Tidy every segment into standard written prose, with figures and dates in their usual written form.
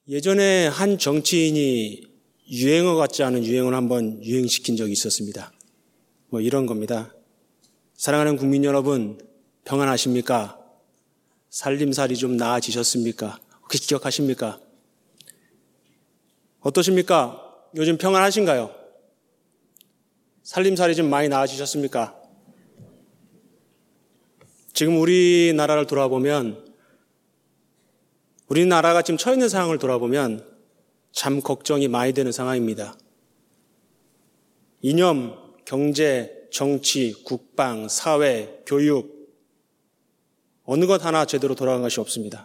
예전에 한 정치인이 유행어 같지 않은 유행을 한번 유행시킨 적이 있었습니다. 이런 겁니다. 사랑하는 국민 여러분, 평안하십니까? 살림살이 좀 나아지셨습니까? 혹시 기억하십니까? 어떠십니까? 요즘 평안하신가요? 살림살이 좀 많이 나아지셨습니까? 지금 우리나라를 돌아보면, 우리나라가 지금 처해 있는 상황을 돌아보면 참 걱정이 많이 되는 상황입니다. 이념, 경제, 정치, 국방, 사회, 교육, 어느 것 하나 제대로 돌아간 것이 없습니다.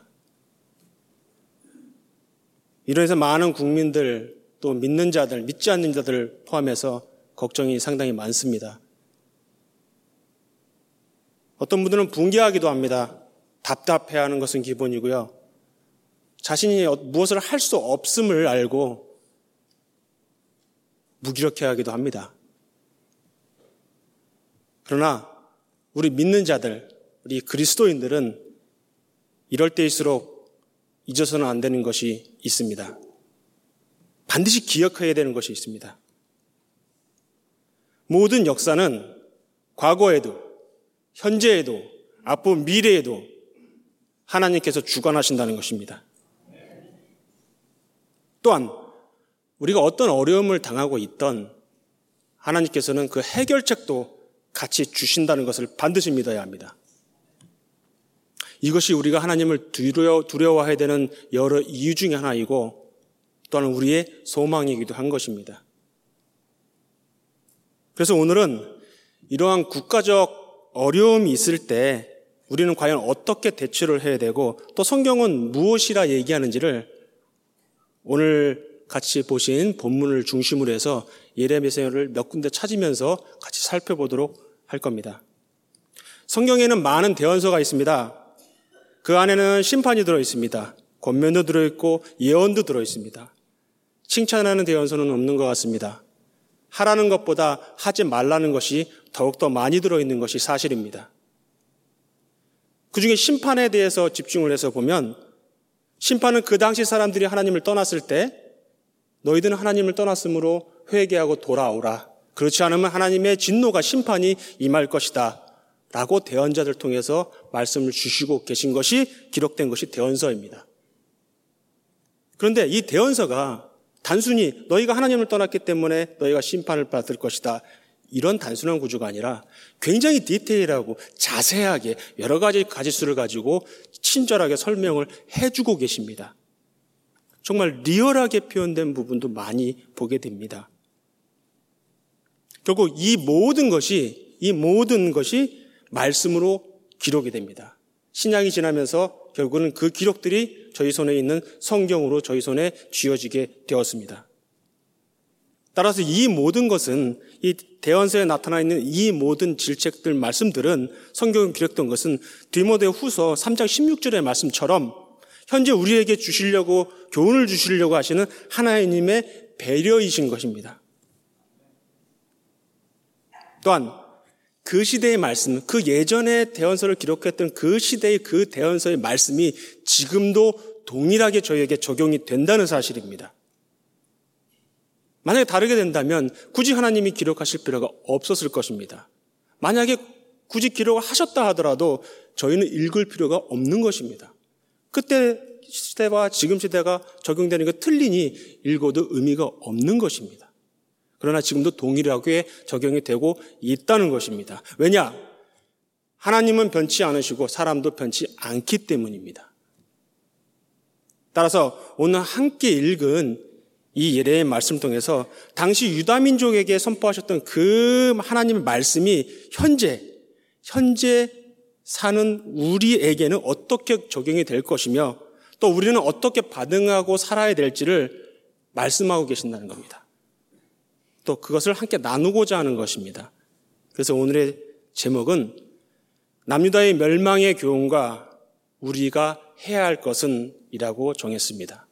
이러해서 많은 국민들, 또 믿는 자들, 믿지 않는 자들 포함해서 걱정이 상당히 많습니다. 어떤 분들은 붕괴하기도 합니다. 답답해하는 것은 기본이고요. 자신이 무엇을 할 수 없음을 알고 무기력해하기도 합니다. 그러나 우리 믿는 자들, 우리 그리스도인들은 이럴 때일수록 잊어서는 안 되는 것이 있습니다. 반드시 기억해야 되는 것이 있습니다. 모든 역사는 과거에도, 현재에도, 앞으로 미래에도 하나님께서 주관하신다는 것입니다. 또한 우리가 어떤 어려움을 당하고 있던 하나님께서는 그 해결책도 같이 주신다는 것을 반드시 믿어야 합니다. 이것이 우리가 하나님을 두려워해야 되는 여러 이유 중에 하나이고 또한 우리의 소망이기도 한 것입니다. 그래서 오늘은 이러한 국가적 어려움이 있을 때 우리는 과연 어떻게 대처를 해야 되고 또 성경은 무엇이라 얘기하는지를 오늘 같이 보신 본문을 중심으로 해서 예레미야서를 몇 군데 찾으면서 같이 살펴보도록 할 겁니다. 성경에는 많은 대언서가 있습니다. 그 안에는 심판이 들어있습니다. 권면도 들어있고 예언도 들어있습니다. 칭찬하는 대언서는 없는 것 같습니다. 하라는 것보다 하지 말라는 것이 더욱더 많이 들어있는 것이 사실입니다. 그중에 심판에 대해서 집중을 해서 보면 심판은 그 당시 사람들이 하나님을 떠났을 때 너희들은 하나님을 떠났으므로 회개하고 돌아오라. 그렇지 않으면 하나님의 진노가 심판이 임할 것이다. 라고 대언자들 통해서 말씀을 주시고 계신 것이 기록된 것이 대언서입니다. 그런데 이 대언서가 단순히 너희가 하나님을 떠났기 때문에 너희가 심판을 받을 것이다. 이런 단순한 구조가 아니라 굉장히 디테일하고 자세하게 여러 가지 가지수를 가지고 친절하게 설명을 해주고 계십니다. 정말 리얼하게 표현된 부분도 많이 보게 됩니다. 결국 이 모든 것이 말씀으로 기록이 됩니다. 신약이 지나면서 결국은 그 기록들이 저희 손에 있는 성경으로 저희 손에 쥐어지게 되었습니다. 따라서 이 모든 것은 이 대언서에 나타나 있는 이 모든 질책들 말씀들은 성경에 기록된 것은 디모데후서 3장 16절의 말씀처럼 현재 우리에게 주시려고 교훈을 주시려고 하시는 하나님의 배려이신 것입니다. 또한 그 시대의 말씀, 그 예전에 대언서를 기록했던 그 시대의 그 대언서의 말씀이 지금도 동일하게 저희에게 적용이 된다는 사실입니다. 만약에 다르게 된다면 굳이 하나님이 기록하실 필요가 없었을 것입니다. 만약에 굳이 기록을 하셨다 하더라도 저희는 읽을 필요가 없는 것입니다. 그때 시대와 지금 시대가 적용되는 게 틀리니 읽어도 의미가 없는 것입니다. 그러나 지금도 동일하게 적용이 되고 있다는 것입니다. 왜냐? 하나님은 변치 않으시고 사람도 변치 않기 때문입니다. 따라서 오늘 함께 읽은 이 예레미야의 말씀 통해서 당시 유다민족에게 선포하셨던 그 하나님의 말씀이 현재 사는 우리에게는 어떻게 적용이 될 것이며 또 우리는 어떻게 반응하고 살아야 될지를 말씀하고 계신다는 겁니다. 또 그것을 함께 나누고자 하는 것입니다. 그래서 오늘의 제목은 남유다의 멸망의 교훈과 우리가 해야 할 것은 이라고 정했습니다.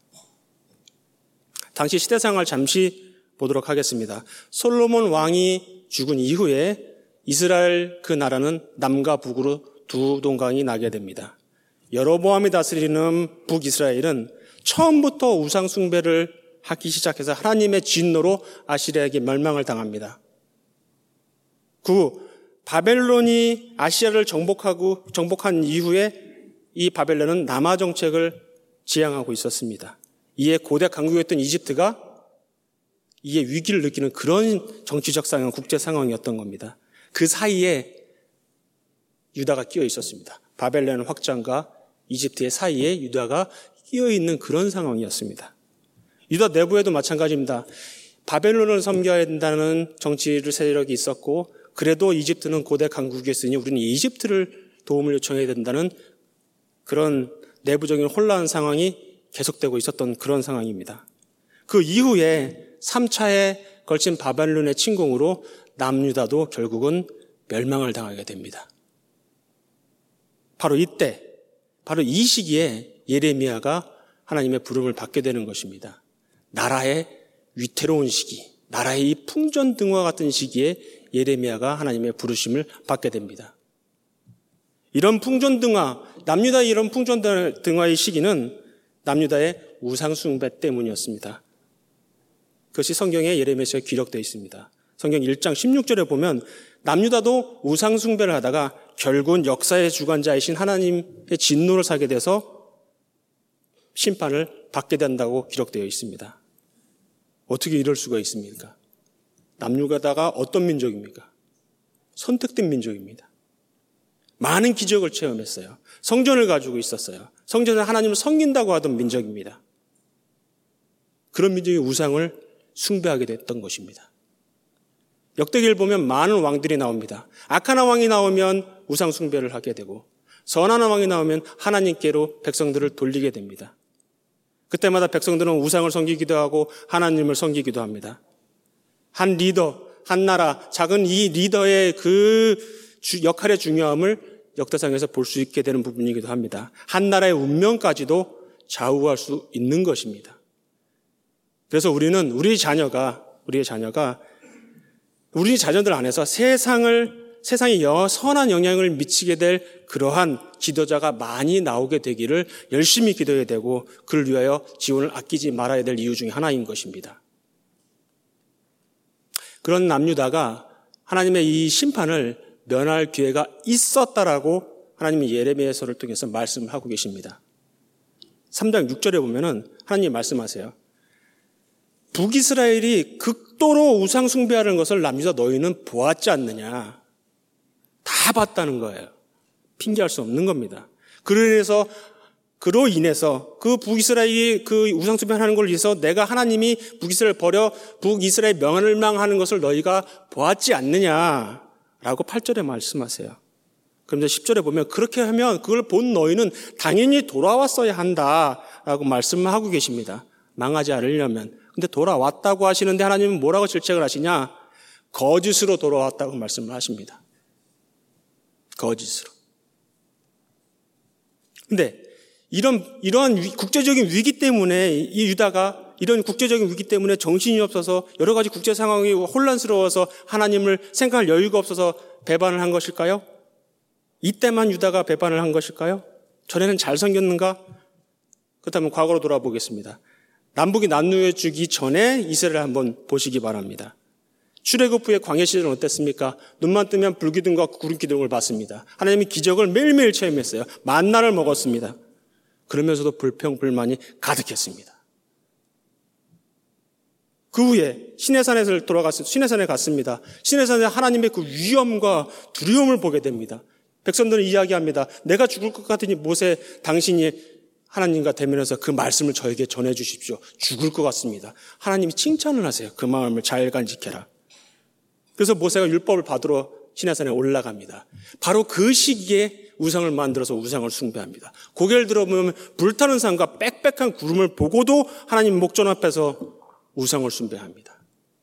당시 시대상을 잠시 보도록 하겠습니다. 솔로몬 왕이 죽은 이후에 이스라엘 그 나라는 남과 북으로 두 동강이 나게 됩니다. 여로보암이 다스리는 북이스라엘은 처음부터 우상 숭배를 하기 시작해서 하나님의 진노로 아시리아에게 멸망을 당합니다. 바벨론이 아시아를 정복한 이후에 이 바벨론은 남하 정책을 지향하고 있었습니다. 이에 고대 강국이었던 이집트가 이에 위기를 느끼는 그런 정치적 상황, 국제 상황이었던 겁니다. 그 사이에 유다가 끼어 있었습니다. 바벨론 확장과 이집트의 사이에 유다가 끼어 있는 그런 상황이었습니다. 유다 내부에도 마찬가지입니다. 바벨론을 섬겨야 된다는 정치 세력이 있었고, 그래도 이집트는 고대 강국이었으니 우리는 이집트를 도움을 요청해야 된다는 그런 내부적인 혼란 상황이 계속되고 있었던 그런 상황입니다. 그 이후에 3차에 걸친 바벨론의 침공으로 남유다도 결국은 멸망을 당하게 됩니다. 바로 이때, 바로 이 시기에 예레미야가 하나님의 부름을 받게 되는 것입니다. 나라의 위태로운 시기, 나라의 이 풍전등화 같은 시기에 예레미야가 하나님의 부르심을 받게 됩니다. 이런 풍전등화, 남유다의 이런 풍전등화의 시기는 남유다의 우상숭배 때문이었습니다. 그것이 성경에 예레미야서에 기록되어 있습니다. 성경 1장 16절에 보면 남유다도 우상숭배를 하다가 결국은 역사의 주관자이신 하나님의 진노를 사게 돼서 심판을 받게 된다고 기록되어 있습니다. 어떻게 이럴 수가 있습니까? 남유다가 어떤 민족입니까? 선택된 민족입니다. 많은 기적을 체험했어요. 성전을 가지고 있었어요. 성전에 하나님을 섬긴다고 하던 민족입니다. 그런 민족이 우상을 숭배하게 됐던 것입니다. 역대기를 보면 많은 왕들이 나옵니다. 악한 왕이 나오면 우상 숭배를 하게 되고, 선한 왕이 나오면 하나님께로 백성들을 돌리게 됩니다. 그때마다 백성들은 우상을 섬기기도 하고 하나님을 섬기기도 합니다. 한 리더, 한 나라, 작은 이 리더의 그 역할의 중요함을 역사상에서 볼 수 있게 되는 부분이기도 합니다. 한 나라의 운명까지도 좌우할 수 있는 것입니다. 그래서 우리는 우리 자녀들 안에서 세상에 선한 영향을 미치게 될 그러한 지도자가 많이 나오게 되기를 열심히 기도해야 되고, 그를 위하여 지원을 아끼지 말아야 될 이유 중에 하나인 것입니다. 그런 남유다가 하나님의 이 심판을 면할 기회가 있었다라고 하나님이 예레미야서를 통해서 말씀하고 계십니다. 3장 6절에 보면은 하나님이 말씀하세요. 북이스라엘이 극도로 우상 숭배하는 것을 남유다 너희는 보았지 않느냐. 다 봤다는 거예요. 핑계할 수 없는 겁니다. 그로 인해서 그 북이스라엘이 그 우상 숭배하는 걸 위해서 내가 하나님이 북이스라엘 버려 북이스라엘 멸망하는 것을 너희가 보았지 않느냐라고 8절에 말씀하세요. 그런데 10절에 보면 그렇게 하면 그걸 본 너희는 당연히 돌아왔어야 한다라고 말씀하고 계십니다. 망하지 않으려면. 근데 돌아왔다고 하시는데 하나님은 뭐라고 질책을 하시냐? 거짓으로 돌아왔다고 말씀을 하십니다. 거짓으로. 근데 이러한 국제적인 위기 때문에 이 유다가 이런 국제적인 위기 때문에 정신이 없어서 여러 가지 국제 상황이 혼란스러워서 하나님을 생각할 여유가 없어서 배반을 한 것일까요? 이때만 유다가 배반을 한 것일까요? 전에는 잘 섬겼는가? 그렇다면 과거로 돌아보겠습니다. 남북이 나누어지기 전에 이스라엘을 한번 보시기 바랍니다. 출애굽 후의 광야 시절은 어땠습니까? 눈만 뜨면 불기둥과 구름 기둥을 봤습니다. 하나님이 기적을 매일매일 체험했어요. 만나를 먹었습니다. 그러면서도 불평, 불만이 가득했습니다. 그 후에 시내산에 갔습니다. 시내산에 하나님의 그 위엄과 두려움을 보게 됩니다. 백성들은 이야기합니다. 내가 죽을 것 같으니 모세 당신이 하나님과 대면해서 그 말씀을 저에게 전해 주십시오. 죽을 것 같습니다. 하나님이 칭찬을 하세요. 그 마음을 잘 간직해라. 그래서 모세가 율법을 받으러 시내산에 올라갑니다. 바로 그 시기에 우상을 만들어서 우상을 숭배합니다. 고개를 들어보면 불타는 산과 빽빽한 구름을 보고도 하나님 목전 앞에서 우상을 숭배합니다.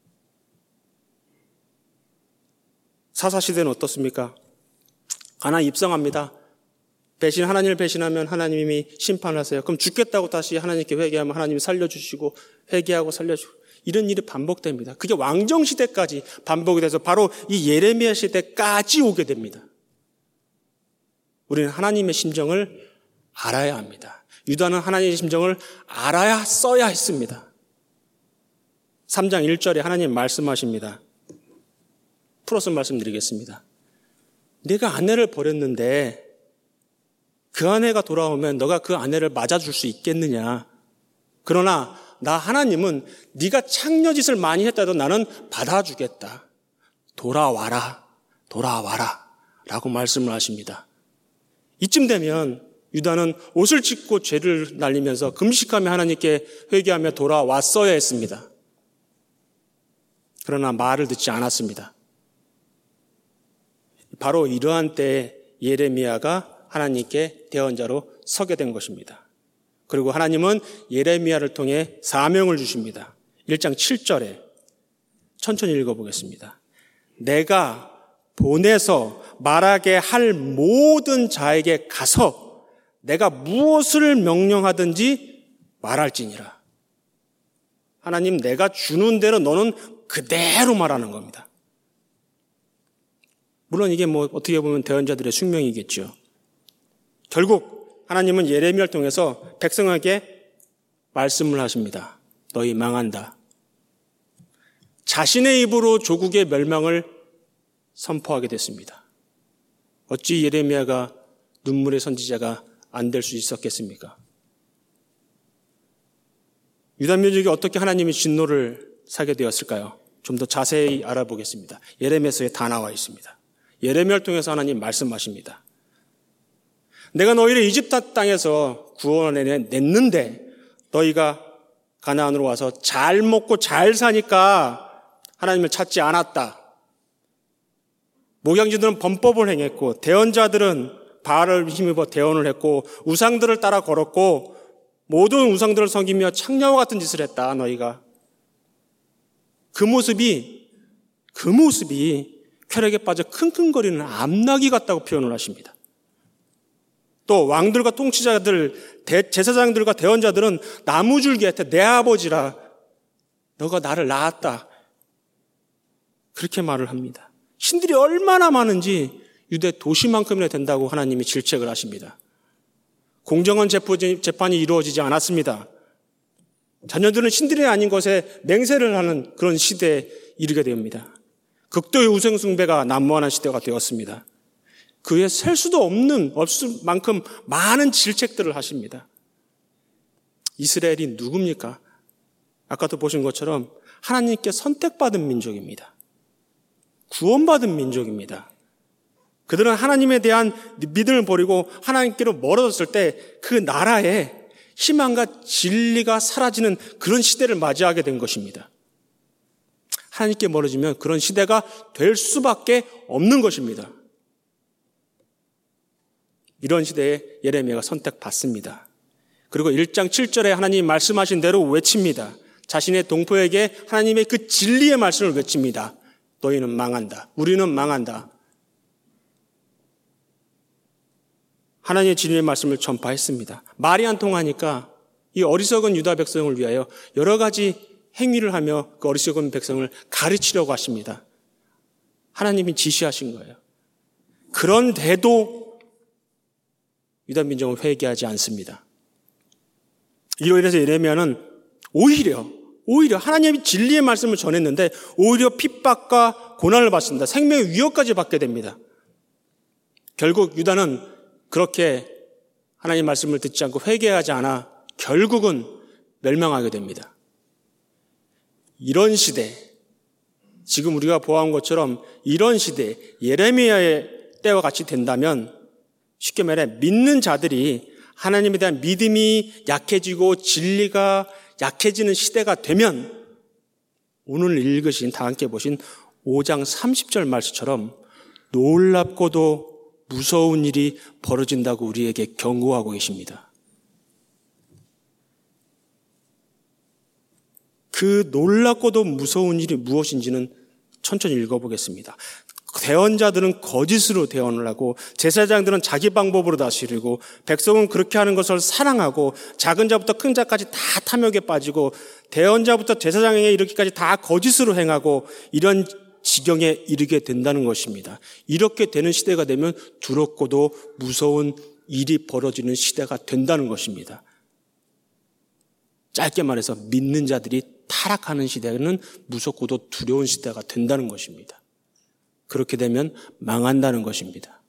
사사시대는 어떻습니까? 가나안 입성합니다. 하나님을 배신하면 하나님이 심판하세요. 그럼 죽겠다고 다시 하나님께 회개하면 하나님이 살려주시고 회개하고 살려주고 이런 일이 반복됩니다. 그게 왕정시대까지 반복이 돼서 바로 이 예레미야 시대까지 오게 됩니다. 우리는 하나님의 심정을 알아야 합니다. 유다는 하나님의 심정을 알아야 써야 했습니다. 3장 1절에 하나님 말씀하십니다. 풀어서 말씀드리겠습니다. 내가 아내를 버렸는데 그 아내가 돌아오면 너가 그 아내를 맞아줄 수 있겠느냐. 그러나 나 하나님은 네가 창녀짓을 많이 했다도 나는 받아주겠다. 돌아와라 라고 말씀을 하십니다. 이쯤 되면 유다는 옷을 찢고 죄를 날리면서 금식하며 하나님께 회개하며 돌아왔어야 했습니다. 그러나 말을 듣지 않았습니다. 바로 이러한 때에 예레미야가 하나님께 대언자로 서게 된 것입니다. 그리고 하나님은 예레미야를 통해 사명을 주십니다. 1장 7절에 천천히 읽어보겠습니다. 내가 보내서 말하게 할 모든 자에게 가서 내가 무엇을 명령하든지 말할지니라. 하나님, 내가 주는 대로 너는 그대로 말하는 겁니다. 물론 이게 어떻게 보면 대언자들의 숙명이겠죠. 결국 하나님은 예레미야를 통해서 백성에게 말씀을 하십니다. 너희 망한다. 자신의 입으로 조국의 멸망을 선포하게 됐습니다. 어찌 예레미야가 눈물의 선지자가 안 될 수 있었겠습니까? 유다 민족이 어떻게 하나님의 진노를 사게 되었을까요? 좀 더 자세히 알아보겠습니다. 예레미야서에 다 나와 있습니다. 예레미야를 통해서 하나님 말씀하십니다. 내가 너희를 이집트 땅에서 구원해냈는데 너희가 가나안으로 와서 잘 먹고 잘 사니까 하나님을 찾지 않았다. 목양지들은 범법을 행했고 대언자들은 바알을 힘입어 대언을 했고 우상들을 따라 걸었고 모든 우상들을 섬기며 창녀와 같은 짓을 했다. 너희가 그 모습이 쾌락에 빠져 킁킁거리는 암나귀 같다고 표현을 하십니다. 또 왕들과 통치자들, 제사장들과 대언자들은 나무줄기한테 내 아버지라 너가 나를 낳았다. 그렇게 말을 합니다. 신들이 얼마나 많은지 유대 도시만큼이나 된다고 하나님이 질책을 하십니다. 공정한 재판이 이루어지지 않았습니다. 자녀들은 신들이 아닌 것에 맹세를 하는 그런 시대에 이르게 됩니다. 극도의 우상숭배가 난무하는 시대가 되었습니다. 그에 셀 수도 없을 만큼 많은 질책들을 하십니다. 이스라엘이 누굽니까? 아까도 보신 것처럼 하나님께 선택받은 민족입니다. 구원받은 민족입니다. 그들은 하나님에 대한 믿음을 버리고 하나님께로 멀어졌을 때 그 나라에 희망과 진리가 사라지는 그런 시대를 맞이하게 된 것입니다. 하나님께 멀어지면 그런 시대가 될 수밖에 없는 것입니다. 이런 시대에 예레미야가 선택받습니다. 그리고 1장 7절에 하나님이 말씀하신 대로 외칩니다. 자신의 동포에게 하나님의 그 진리의 말씀을 외칩니다. 너희는 망한다. 우리는 망한다. 하나님의 진리의 말씀을 전파했습니다. 말이 안 통하니까 이 어리석은 유다 백성을 위하여 여러 가지 행위를 하며 그 어리석은 백성을 가르치려고 하십니다. 하나님이 지시하신 거예요. 그런데도 유다 민족은 회개하지 않습니다. 이로 인해서 예레미야는 오히려 하나님의 진리의 말씀을 전했는데 오히려 핍박과 고난을 받습니다. 생명의 위협까지 받게 됩니다. 결국 유다는 그렇게 하나님의 말씀을 듣지 않고 회개하지 않아 결국은 멸망하게 됩니다. 이런 시대, 지금 우리가 보아온 것처럼 이런 시대, 예레미야의 때와 같이 된다면 쉽게 말해 믿는 자들이 하나님에 대한 믿음이 약해지고 진리가 약해지는 시대가 되면 오늘 읽으신 다 함께 보신 5장 30절 말씀처럼 놀랍고도 무서운 일이 벌어진다고 우리에게 경고하고 계십니다. 그 놀랍고도 무서운 일이 무엇인지는 천천히 읽어보겠습니다. 대언자들은 거짓으로 대언을 하고 제사장들은 자기 방법으로 다스리고 백성은 그렇게 하는 것을 사랑하고 작은 자부터 큰 자까지 다 탐욕에 빠지고 대언자부터 제사장에게 이르기까지 다 거짓으로 행하고 이런 지경에 이르게 된다는 것입니다. 이렇게 되는 시대가 되면 두렵고도 무서운 일이 벌어지는 시대가 된다는 것입니다. 짧게 말해서 믿는 자들이 타락하는 시대는 무섭고도 두려운 시대가 된다는 것입니다. 그렇게 되면 망한다는 것입니다.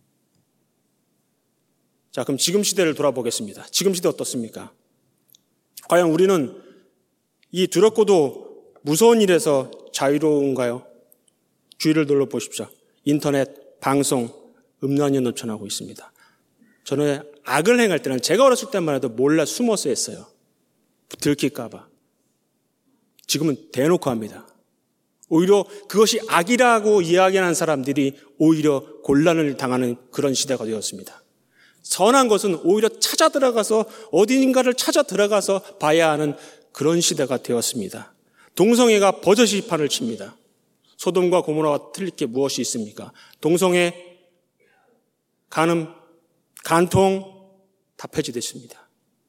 자, 그럼 지금 시대를 돌아보겠습니다. 지금 시대 어떻습니까? 과연 우리는 이 두렵고도 무서운 일에서 자유로운가요? 주위를 둘러보십시오. 인터넷, 방송, 음란이 넘쳐나고 있습니다. 저는 악을 행할 때는 제가 어렸을 때만 해도 몰라 숨어서 했어요. 들킬까 봐. 지금은 대놓고 합니다. 오히려 그것이 악이라고 이야기하는 사람들이 오히려 곤란을 당하는 그런 시대가 되었습니다. 선한 것은 오히려 찾아 들어가서 어딘가를 찾아 들어가서 봐야 하는 그런 시대가 되었습니다. 동성애가 버젓이 판을 칩니다. 소돔과 고모라와 틀릴 게 무엇이 있습니까? 동성애, 간음, 간통 다 폐지됐습니다.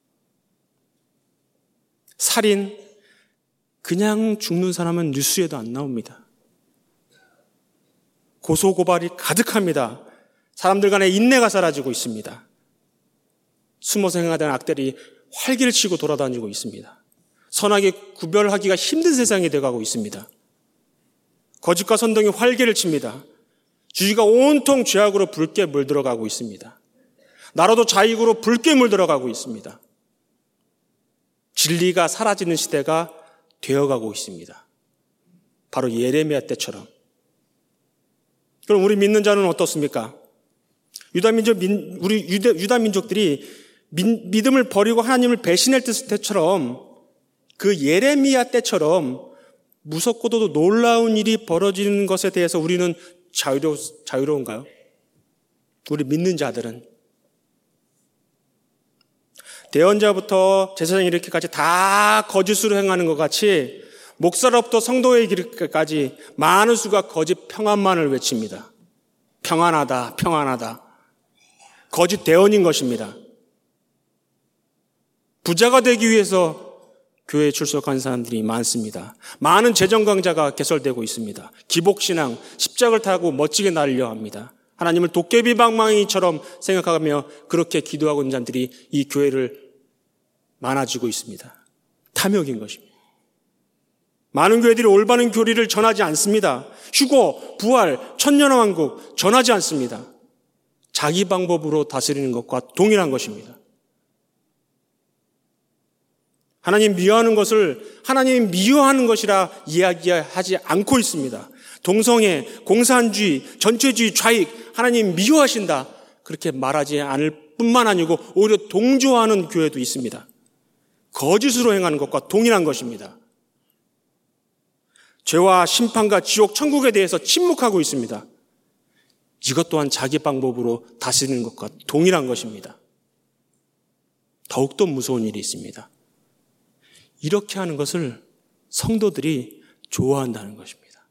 살인, 그냥 죽는 사람은 뉴스에도 안 나옵니다. 고소고발이 가득합니다. 사람들 간의 인내가 사라지고 있습니다. 숨어서 행하던 악들이 활기를 치고 돌아다니고 있습니다. 선하게 구별하기가 힘든 세상이 되어가고 있습니다. 거짓과 선동이 활기를 칩니다. 주위가 온통 죄악으로 붉게 물들어가고 있습니다. 나라도 자익으로 붉게 물들어가고 있습니다. 진리가 사라지는 시대가 되어가고 있습니다. 바로 예레미야 때처럼. 그럼 우리 믿는 자는 어떻습니까? 유다민족들이 믿음을 버리고 하나님을 배신할 때처럼 그 예레미야 때처럼 무섭고도 놀라운 일이 벌어지는 것에 대해서 우리는 자유로운가요? 우리 믿는 자들은 대언자부터 제사장 이렇게까지 다 거짓으로 행하는 것 같이 목사로부터 성도에 이르기까지 많은 수가 거짓 평안만을 외칩니다. 평안하다, 평안하다. 거짓 대언인 것입니다. 부자가 되기 위해서 교회에 출석한 사람들이 많습니다. 많은 재정강자가 개설되고 있습니다. 기복신앙, 십자가를 타고 멋지게 날려 합니다. 하나님을 도깨비 방망이처럼 생각하며 그렇게 기도하고 있는 자들이 이 교회를 많아지고 있습니다. 탐욕인 것입니다. 많은 교회들이 올바른 교리를 전하지 않습니다. 휴거, 부활, 천년왕국 전하지 않습니다. 자기 방법으로 다스리는 것과 동일한 것입니다. 하나님 미워하는 것을 하나님이 미워하는 것이라 이야기하지 않고 있습니다. 동성애, 공산주의, 전체주의, 좌익, 하나님 미워하신다. 그렇게 말하지 않을 뿐만 아니고 오히려 동조하는 교회도 있습니다. 거짓으로 행하는 것과 동일한 것입니다. 죄와 심판과 지옥, 천국에 대해서 침묵하고 있습니다. 이것 또한 자기 방법으로 다스리는 것과 동일한 것입니다. 더욱더 무서운 일이 있습니다. 이렇게 하는 것을 성도들이 좋아한다는 것입니다.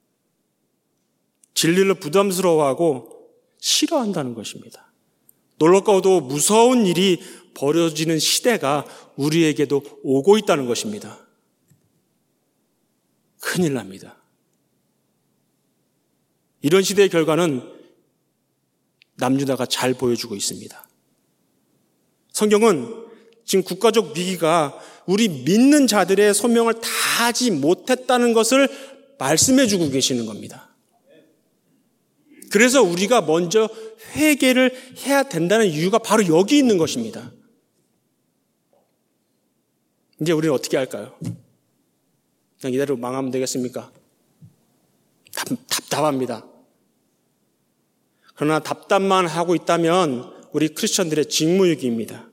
진리를 부담스러워하고 싫어한다는 것입니다. 놀랍고도 무서운 일이 벌어지는 시대가 우리에게도 오고 있다는 것입니다. 큰일 납니다. 이런 시대의 결과는 남유다가 잘 보여주고 있습니다. 성경은 지금 국가적 위기가 우리 믿는 자들의 소명을 다하지 못했다는 것을 말씀해 주고 계시는 겁니다. 그래서 우리가 먼저 회개를 해야 된다는 이유가 바로 여기 있는 것입니다. 이제 우리는 어떻게 할까요? 그냥 이대로 망하면 되겠습니까? 답답합니다. 그러나 답답만 하고 있다면 우리 크리스천들의 직무유기입니다.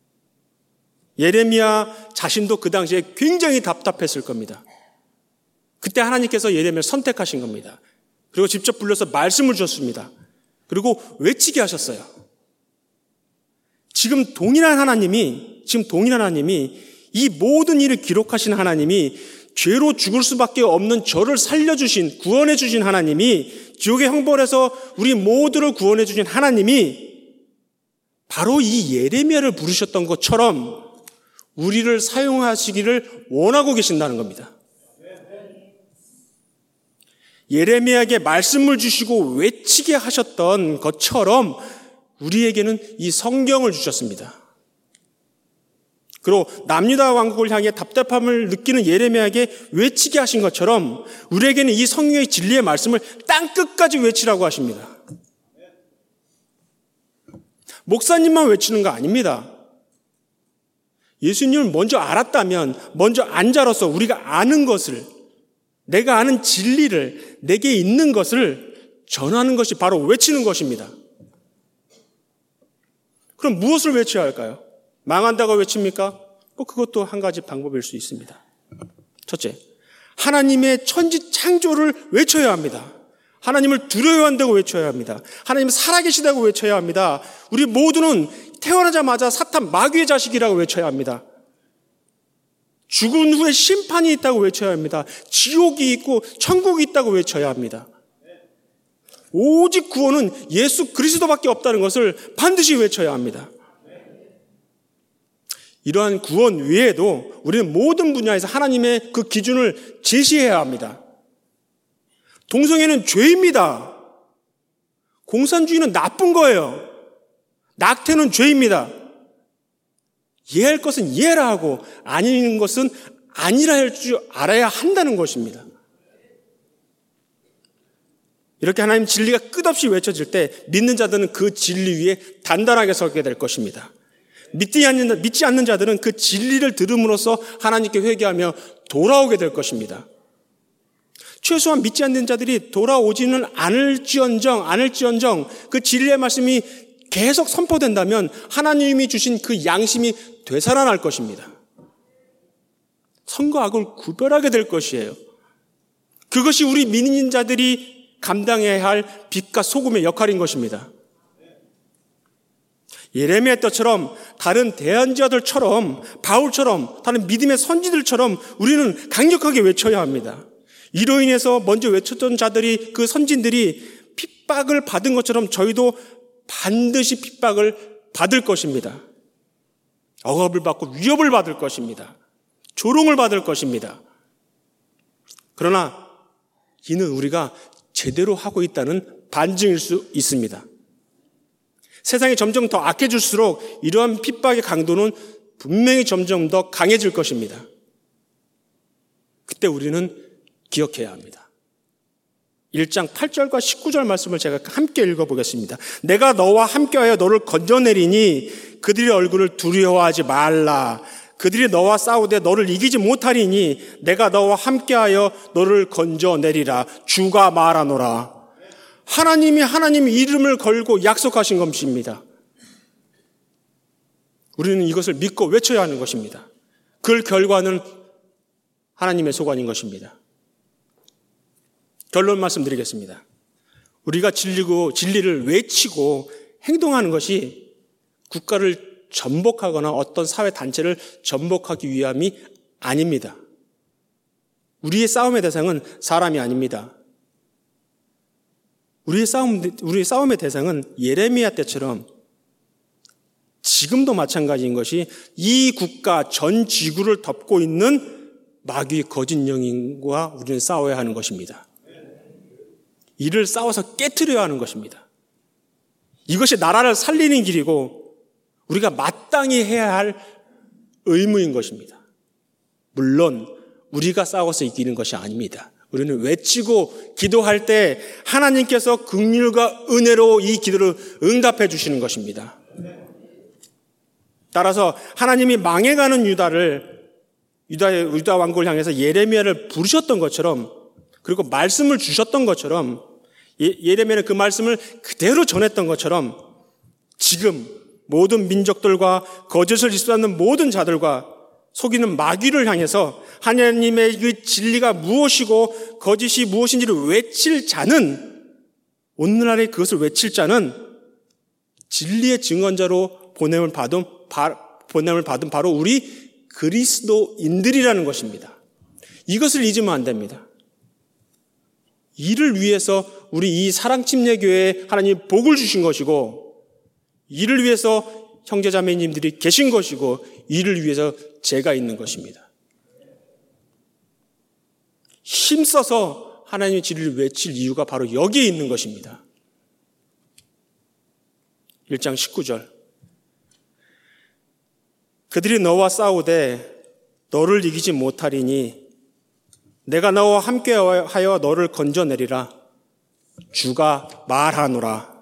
예레미야 자신도 그 당시에 굉장히 답답했을 겁니다. 그때 하나님께서 예레미야를 선택하신 겁니다. 그리고 직접 불러서 말씀을 주셨습니다. 그리고 외치게 하셨어요. 지금 동일한 하나님이 이 모든 일을 기록하신 하나님이 죄로 죽을 수밖에 없는 저를 살려주신, 구원해주신 하나님이, 지옥의 형벌에서 우리 모두를 구원해주신 하나님이 바로 이 예레미야를 부르셨던 것처럼 우리를 사용하시기를 원하고 계신다는 겁니다. 예레미야에게 말씀을 주시고 외치게 하셨던 것처럼 우리에게는 이 성경을 주셨습니다. 그리고 남유다 왕국을 향해 답답함을 느끼는 예레미야에게 외치게 하신 것처럼 우리에게는 이 성경의 진리의 말씀을 땅끝까지 외치라고 하십니다. 목사님만 외치는 거 아닙니다. 예수님을 먼저 알았다면 먼저 안자로서 우리가 아는 것을, 내가 아는 진리를, 내게 있는 것을 전하는 것이 바로 외치는 것입니다. 그럼 무엇을 외쳐야 할까요? 망한다고 외칩니까? 그것도 한 가지 방법일 수 있습니다. 첫째, 하나님의 천지 창조를 외쳐야 합니다. 하나님을 두려워한다고 외쳐야 합니다. 하나님 살아계시다고 외쳐야 합니다. 우리 모두는 태어나자마자 사탄 마귀의 자식이라고 외쳐야 합니다. 죽은 후에 심판이 있다고 외쳐야 합니다. 지옥이 있고 천국이 있다고 외쳐야 합니다. 오직 구원은 예수 그리스도밖에 없다는 것을 반드시 외쳐야 합니다. 이러한 구원 외에도 우리는 모든 분야에서 하나님의 그 기준을 제시해야 합니다. 동성애는 죄입니다. 공산주의는 나쁜 거예요. 낙태는 죄입니다. 이해할 것은 이해라 하고 아닌 것은 아니라 할 줄 알아야 한다는 것입니다. 이렇게 하나님 진리가 끝없이 외쳐질 때 믿는 자들은 그 진리 위에 단단하게 서게 될 것입니다. 믿지 않는 자들은 그 진리를 들음으로써 하나님께 회개하며 돌아오게 될 것입니다. 최소한 믿지 않는 자들이 돌아오지는 않을지언정 그 진리의 말씀이 계속 선포된다면 하나님이 주신 그 양심이 되살아날 것입니다. 선과 악을 구별하게 될 것이에요. 그것이 우리 믿는 자들이 감당해야 할 빛과 소금의 역할인 것입니다. 예레미야 때처럼 다른 대언자들처럼 바울처럼 다른 믿음의 선지들처럼 우리는 강력하게 외쳐야 합니다. 이로 인해서 먼저 외쳤던 자들이 그 선진들이 핍박을 받은 것처럼 저희도 반드시 핍박을 받을 것입니다. 억압을 받고 위협을 받을 것입니다. 조롱을 받을 것입니다. 그러나 이는 우리가 제대로 하고 있다는 반증일 수 있습니다. 세상이 점점 더 악해질수록 이러한 핍박의 강도는 분명히 점점 더 강해질 것입니다. 그때 우리는 기억해야 합니다. 1장 8절과 19절 말씀을 제가 함께 읽어보겠습니다. 내가 너와 함께하여 너를 건져내리니 그들의 얼굴을 두려워하지 말라. 그들이 너와 싸우되 너를 이기지 못하리니 내가 너와 함께하여 너를 건져내리라. 주가 말하노라. 하나님이 하나님 이름을 걸고 약속하신 것입니다. 우리는 이것을 믿고 외쳐야 하는 것입니다. 그 결과는 하나님의 소관인 것입니다. 결론 말씀드리겠습니다. 우리가 진리를 외치고 행동하는 것이 국가를 전복하거나 어떤 사회 단체를 전복하기 위함이 아닙니다. 우리의 싸움의 대상은 사람이 아닙니다. 우리의 싸움의 대상은 예레미야 때처럼 지금도 마찬가지인 것이 이 국가 전 지구를 덮고 있는 마귀의 거짓 영인과 우리는 싸워야 하는 것입니다. 이를 싸워서 깨트려야 하는 것입니다. 이것이 나라를 살리는 길이고 우리가 마땅히 해야 할 의무인 것입니다. 물론 우리가 싸워서 이기는 것이 아닙니다. 우리는 외치고 기도할 때 하나님께서 긍휼과 은혜로 이 기도를 응답해 주시는 것입니다. 따라서 하나님이 망해가는 유다 왕국을 향해서 예레미야를 부르셨던 것처럼 그리고 말씀을 주셨던 것처럼 예레미야는 그 말씀을 그대로 전했던 것처럼 지금 모든 민족들과 거짓을 지수하는 모든 자들과 속이는 마귀를 향해서 하나님의 그 진리가 무엇이고 거짓이 무엇인지를 외칠 자는 오늘날에 그것을 외칠 자는 진리의 증언자로 보냄을 받은 바로 우리 그리스도인들이라는 것입니다. 이것을 잊으면 안 됩니다. 이를 위해서 우리 이 사랑침례교회에 하나님이 복을 주신 것이고 이를 위해서 형제자매님들이 계신 것이고 이를 위해서 제가 있는 것입니다. 힘써서 하나님의 진리를 외칠 이유가 바로 여기에 있는 것입니다. 1장 19절 그들이 너와 싸우되 너를 이기지 못하리니 내가 너와 함께하여 너를 건져내리라. 주가 말하노라.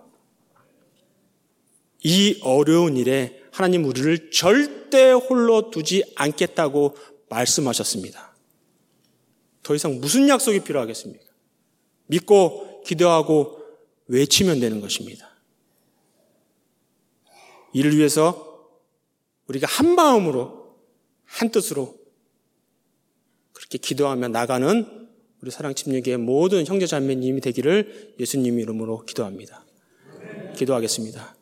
이 어려운 일에 하나님 우리를 절대 홀로 두지 않겠다고 말씀하셨습니다. 더 이상 무슨 약속이 필요하겠습니까? 믿고 기도하고 외치면 되는 것입니다. 이를 위해서 우리가 한 마음으로 한 뜻으로 그렇게 기도하며 나가는 우리 사랑침례교회 모든 형제 자매님이 되기를 예수님 이름으로 기도합니다. 기도하겠습니다.